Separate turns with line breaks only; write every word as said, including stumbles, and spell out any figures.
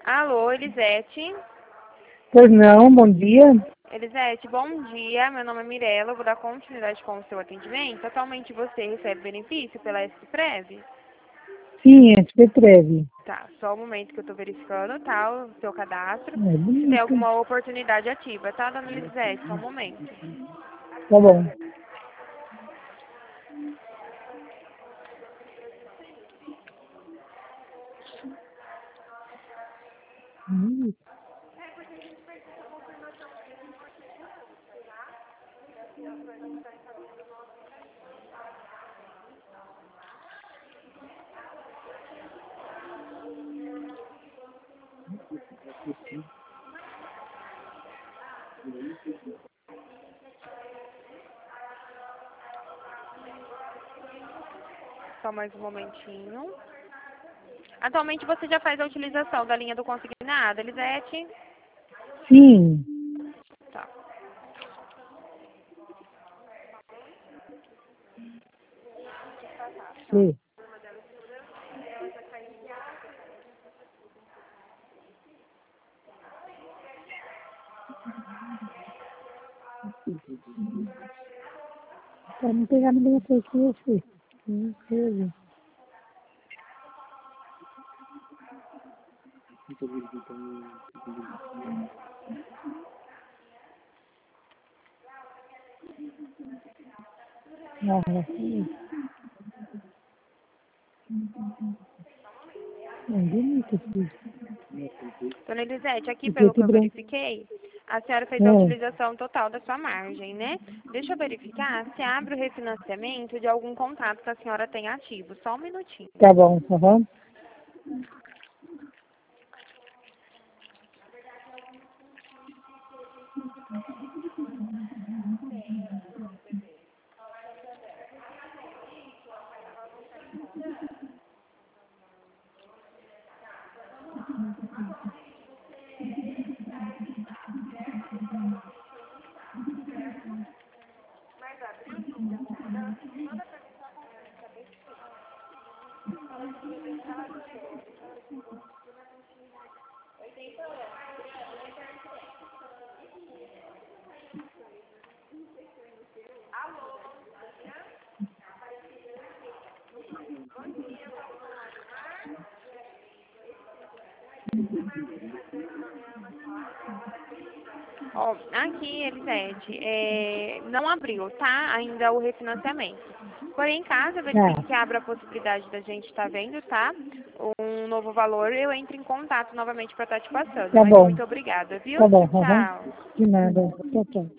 Alô, Elisete.
Pois não, bom dia.
Elisete, bom dia. Meu nome é Mirella. Eu vou dar continuidade com o seu atendimento. Atualmente você recebe benefício pela S P Prev?
Sim, é S P Prev.
Tá, só o momento que eu tô verificando, tá? O seu cadastro.
É
Se tem
bonito.
alguma oportunidade ativa, tá, dona Elisete? Só um momento.
Tá bom. Hum.
Só mais um momentinho. Atualmente você já faz a utilização da linha do consignado, Elisete?
Sim.
Tá.
Sim. Pra não pegar no meu perfil, filho. Não sei. Ah, sim. É bonito, filho.
Dona Elisete, aqui
E
pelo
preto
que
e
eu
branco.
verifiquei, a senhora fez a
É,
utilização total da sua margem, né? Deixa eu verificar se abre o refinanciamento de algum contrato que a senhora tem ativo. Só um minutinho.
tá bom, tá bom?
Ó, aqui, Elisete, é, não abriu, tá? Ainda o refinanciamento. Porém, caso eu verifique
Tá,
que abra a possibilidade da gente estar vendo, tá? Um novo valor, eu entro em contato novamente para estar te passando.
tá
Mas
bom.
muito obrigada, viu?
Tá bom,
Tchau,
aham.
tchau.
De nada. Tchau, tchau.